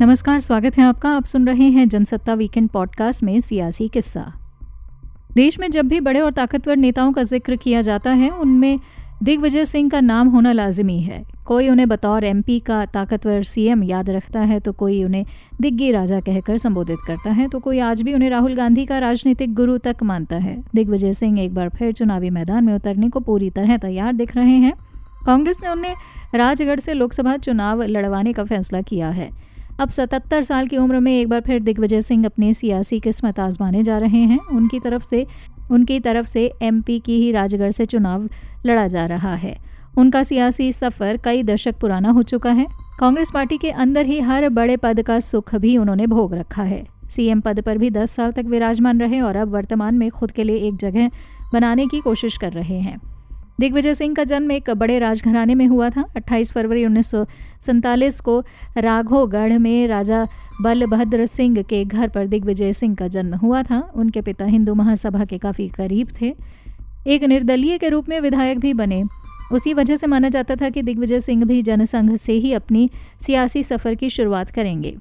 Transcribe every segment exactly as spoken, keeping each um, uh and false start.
नमस्कार, स्वागत है आपका। आप सुन रहे हैं जनसत्ता वीकेंड पॉडकास्ट में सियासी किस्सा। देश में जब भी बड़े और ताकतवर नेताओं का जिक्र किया जाता है, उनमें दिग्विजय सिंह का नाम होना लाजिमी है। कोई उन्हें बतौर एमपी का ताकतवर सीएम याद रखता है, तो कोई उन्हें दिग्गी राजा कहकर संबोधित करता है, तो कोई आज भी उन्हें राहुल गांधी का राजनीतिक गुरु तक मानता है। दिग्विजय सिंह एक बार फिर चुनावी मैदान में उतरने को पूरी तरह तैयार दिख रहे हैं। कांग्रेस ने उन्हें राजगढ़ से लोकसभा चुनाव लड़वाने का फैसला किया है। अब सतहत्तर साल की उम्र में एक बार फिर दिग्विजय सिंह अपनी सियासी किस्मत आजमाने जा रहे हैं। उनकी तरफ से उनकी तरफ से एमपी की ही राजगढ़ से चुनाव लड़ा जा रहा है। उनका सियासी सफ़र कई दशक पुराना हो चुका है। कांग्रेस पार्टी के अंदर ही हर बड़े पद का सुख भी उन्होंने भोग रखा है। सीएम पद पर भी दस साल तक विराजमान रहे और अब वर्तमान में खुद के लिए एक जगह बनाने की कोशिश कर रहे हैं। दिग्विजय सिंह का जन्म एक बड़े राजघराने में हुआ था। अट्ठाईस फरवरी उन्नीस सौ सैंतालीस को राघोगढ़ में राजा बलभद्र सिंह के घर पर दिग्विजय सिंह का जन्म हुआ था। उनके पिता हिंदू महासभा के काफ़ी करीब थे। एक निर्दलीय के रूप में विधायक भी बने। उसी वजह से माना जाता था कि दिग्विजय सिंह भी जनसंघ से ही अपनी सियासी सफ़र की शुरुआत करेंगे।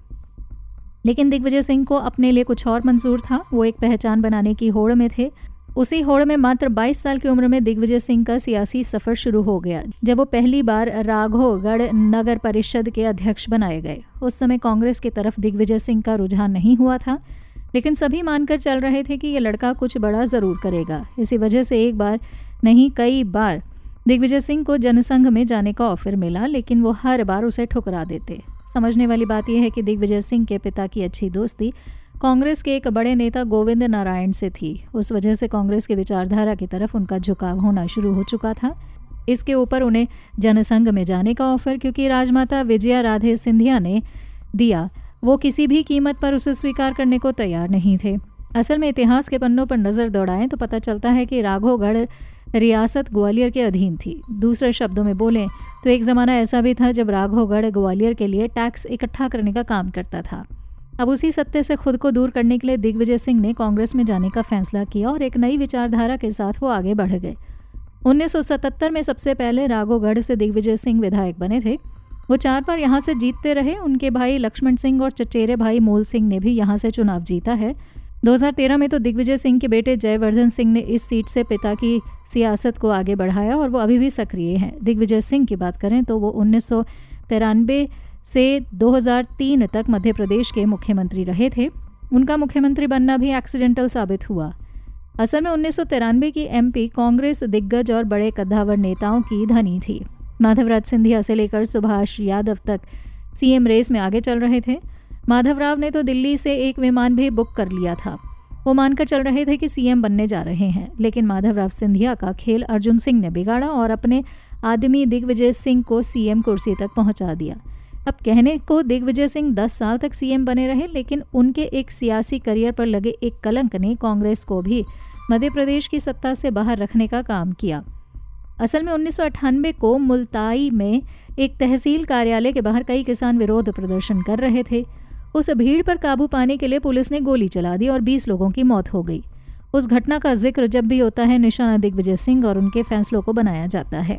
लेकिन दिग्विजय सिंह को अपने लिए कुछ और मंजूर था। वो एक पहचान बनाने की होड़ में थे। उसी होड़ में मात्र बाईस साल की उम्र में दिग्विजय सिंह का सियासी सफ़र शुरू हो गया, जब वो पहली बार राघोगढ़ नगर परिषद के अध्यक्ष बनाए गए। उस समय कांग्रेस की तरफ दिग्विजय सिंह का रुझान नहीं हुआ था, लेकिन सभी मानकर चल रहे थे कि ये लड़का कुछ बड़ा ज़रूर करेगा। इसी वजह से एक बार नहीं कई बार दिग्विजय सिंह को जनसंघ में जाने का ऑफर मिला, लेकिन वो हर बार उसे ठुकरा देते। समझने वाली बात यह है कि दिग्विजय सिंह के पिता की अच्छी दोस्ती कांग्रेस के एक बड़े नेता गोविंद नारायण से थी। उस वजह से कांग्रेस की विचारधारा की तरफ उनका झुकाव होना शुरू हो चुका था। इसके ऊपर उन्हें जनसंघ में जाने का ऑफर क्योंकि राजमाता विजया राधे सिंधिया ने दिया, वो किसी भी कीमत पर उसे स्वीकार करने को तैयार नहीं थे। असल में इतिहास के पन्नों पर नज़र दौड़ाएं तो पता चलता है कि राघोगढ़ रियासत ग्वालियर के अधीन थी। दूसरे शब्दों में बोलें तो एक ज़माना ऐसा भी था जब राघोगढ़ ग्वालियर के लिए टैक्स इकट्ठा करने का काम करता था। अब उसी सत्ते से खुद को दूर करने के लिए दिग्विजय सिंह ने कांग्रेस में जाने का फैसला किया और एक नई विचारधारा के साथ वो आगे बढ़ गए। उन्नीस सौ सतहत्तर में सबसे पहले राघोगढ़ से दिग्विजय सिंह विधायक बने थे। वो चार बार यहाँ से जीतते रहे। उनके भाई लक्ष्मण सिंह और चचेरे भाई मूल सिंह ने भी यहाँ से चुनाव जीता है। दो हज़ार तेरह में तो दिग्विजय सिंह के बेटे जयवर्धन सिंह ने इस सीट से पिता की सियासत को आगे बढ़ाया और वो अभी भी सक्रिय हैं। दिग्विजय सिंह की बात करें तो वो उन्नीस सौ तिरानवे से दो हज़ार तीन तक मध्य प्रदेश के मुख्यमंत्री रहे थे। उनका मुख्यमंत्री बनना भी एक्सीडेंटल साबित हुआ। असल में उन्नीस सौ तिरानवे की एमपी कांग्रेस दिग्गज और बड़े कद्दावर नेताओं की धनी थी। माधवराज सिंधिया से लेकर सुभाष यादव तक सीएम रेस में आगे चल रहे थे। माधवराव ने तो दिल्ली से एक विमान भी बुक कर लिया था। वो मानकर चल रहे थे कि सीएम बनने जा रहे हैं, लेकिन माधवराव सिंधिया का खेल अर्जुन सिंह ने बिगाड़ा और अपने आदमी दिग्विजय सिंह को सीएम कुर्सी तक पहुंचा दिया। अब कहने को दिग्विजय सिंह दस साल तक सीएम बने रहे, लेकिन उनके एक सियासी करियर पर लगे एक कलंक ने कांग्रेस को भी मध्य प्रदेश की सत्ता से बाहर रखने का काम किया। असल में उन्नीस सौ अट्ठानवे को मुल्ताई में एक तहसील कार्यालय के बाहर कई किसान विरोध प्रदर्शन कर रहे थे। उस भीड़ पर काबू पाने के लिए पुलिस ने गोली चला दी और बीस लोगों की मौत हो गई। उस घटना का जिक्र जब भी होता है, निशाना दिग्विजय सिंह और उनके फैसलों को बनाया जाता है।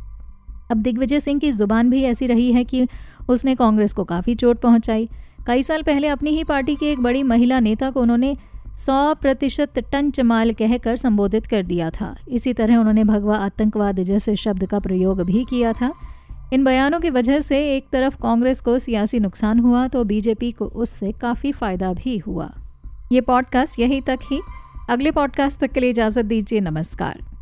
अब दिग्विजय सिंह की जुबान भी ऐसी रही है कि उसने कांग्रेस को काफ़ी चोट पहुंचाई। कई साल पहले अपनी ही पार्टी की एक बड़ी महिला नेता को उन्होंने सौ प्रतिशत टंच माल कहकर संबोधित कर दिया था। इसी तरह उन्होंने भगवा आतंकवाद जैसे शब्द का प्रयोग भी किया था। इन बयानों की वजह से एक तरफ कांग्रेस को सियासी नुकसान हुआ तो बीजेपी को उससे काफ़ी फ़ायदा भी हुआ। ये पॉडकास्ट यहीं तक ही। अगले पॉडकास्ट तक के लिए इजाज़त दीजिए। नमस्कार।